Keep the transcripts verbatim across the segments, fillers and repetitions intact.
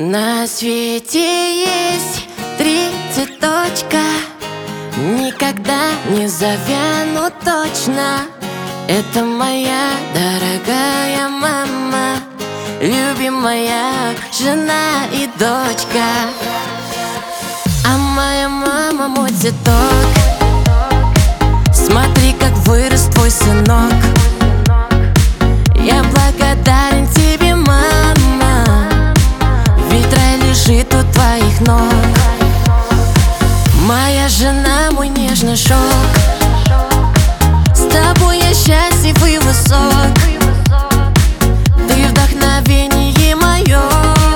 На свете есть три цветочка, никогда не завянут точно. Это моя дорогая мама, любимая жена и дочка. А моя мама мой цветок, смотри, как вырос твой сынок. Я благодарен тебе, мама, ведь рай лежит у твоих ног. Моя жена мой нежный шелк, с тобой я счастлив и высок. Ты вдохновение мое,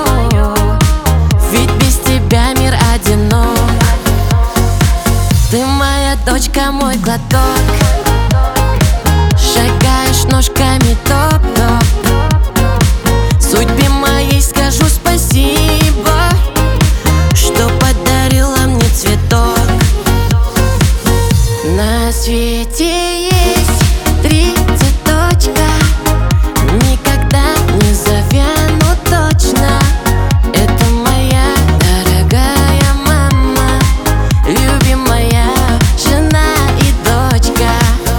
ведь без тебя мир одинок. Ты моя дочка, мой глоток, шагаешь ножками топ-топ. Судьбе моей скажу спасибо, что подарила мне цветок. На свете есть три цветочка, никогда не завянут точно. Это моя дорогая мама, любимая жена и дочка.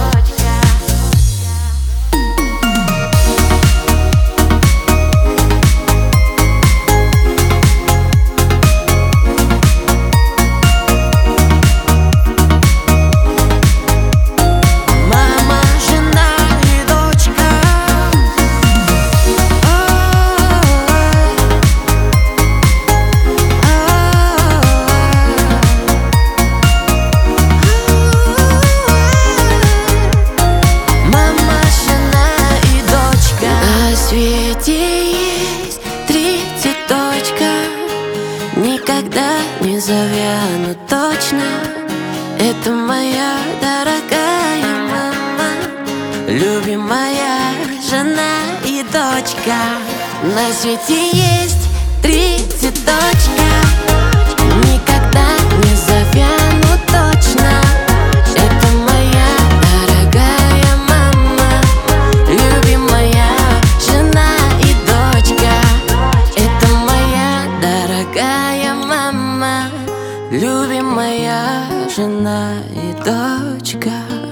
Есть три цветочка, никогда не завянут точно. Это моя дорогая мама, любимая жена и дочка. На свете есть три цветочка, никогда не завянут точно. Это моя дорогая мама, любимая жена и дочка. Это моя дорогая мама, любимая жена и дочка.